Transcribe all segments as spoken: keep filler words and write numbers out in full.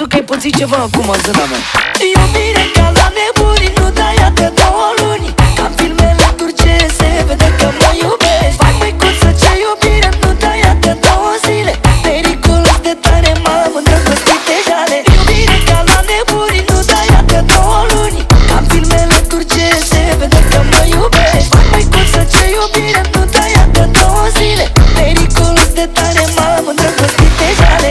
crezut că ai pățit ceva acum, zâna mea. Iubire ca la nebuni, nu dai de două luni. Ca în filmele turce se vede că mă iubești. Vai măicuță, ce iubire, nu dai de două zile. Periculos de tare, m-am îndrăgostit de jale. Iubire ca la nebuni, nu dai de două luni. Ca în filmele turce se vede că mă iubești. Vai măicuță, ce iubire, nu dai de două zile. Periculos de tare, m-am îndrăgostit de jale.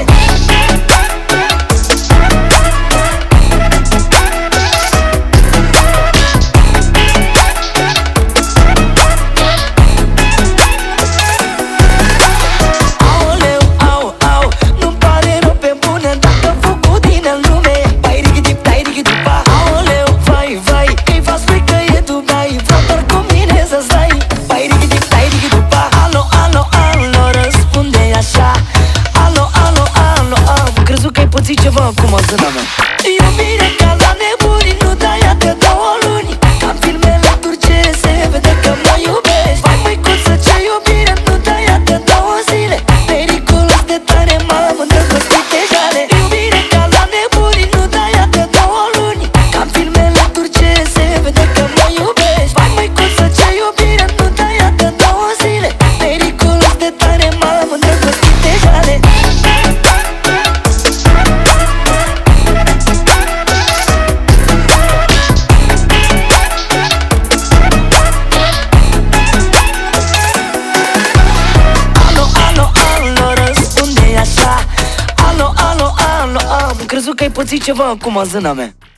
Ceva acum, zâna mea. Iubire ca la nebuni, nu dai de două luni. Ca în filmele turce se vede că mă iubești. Vai măicuță, ce iubire, nu dai de două zile. Periculos de tare, m-am îndrăgostit de jale. Iubire ca la nebuni, nu dai de două luni. Ca în filmele turce se vede că mă iubești. Vai măicuță, ce iubire, nu dai de două zile. Periculos de tare, m-am îndrăgostit de jale. Crezut că ai pățit ceva acum, zâna mea.